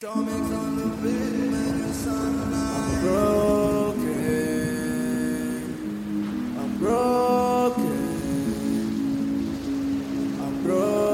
I'm broken. I'm broken. I'm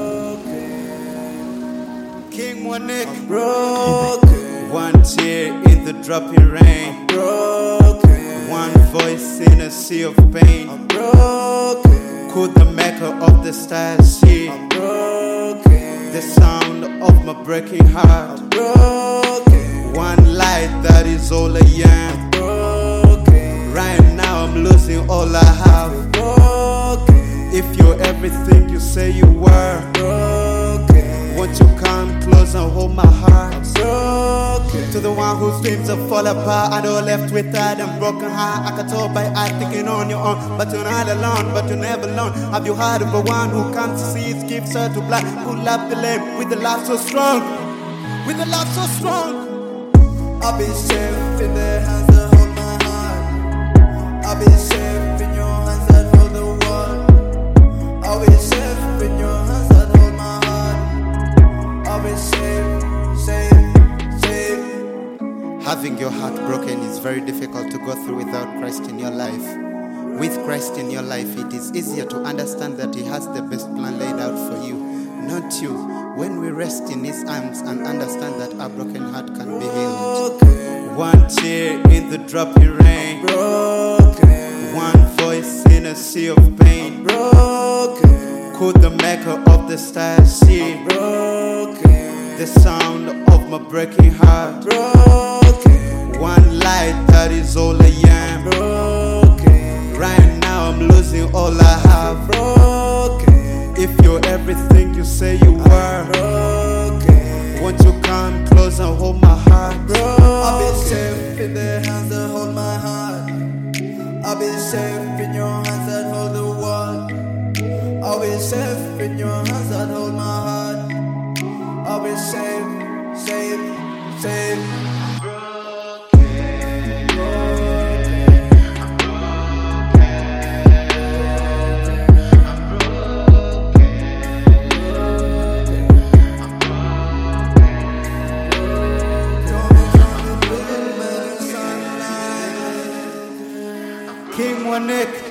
broken. King Monik. I'm broken. One tear in the dropping rain. I'm broken. One voice in a sea of pain. I'm broken. Could the maker of the stars see I'm broken. the sound of my breaking heart? I'm broken. One light that is all I am. Broken. Right now I'm losing all I have. Broken. If you're everything you say you were, Broken. won't you come close and hold my heart? Broken. To the one whose dreams are fall apart, I know left without and broken heart. I can tell by eye thinking on your own, but you're not alone, but you're never alone. Have you heard of the one who comes to see his gifts her to blind? Who love the lame with a love so strong, with a love so strong. I'll be safe in the hands that hold my heart. I'll be safe in your hands that hold the world. I'll be safe in your hands that hold my heart. I'll be safe, safe, safe. Having your heart broken is very difficult to go through without Christ in your life. With Christ in your life, it is easier to understand that He has the best plan laid out for you, not you. When we rest in His arms and understand that our broken heart can be healed. One tear in the dropping rain. Broken. One voice in a sea of pain. Broken. Could the maker of the stars see Broken. the sound of my breaking heart? Broken. One light that is all I am. Broken. Right now I'm losing all I have. Broken. If you're everything you say you were, Broken. won't you come close and hold my heart? I'll be safe in the hands that hold my heart. I'll be safe in your hands that hold the world. I'll be safe in your hands that hold my heart. I'll be safe, safe, safe. King Monik.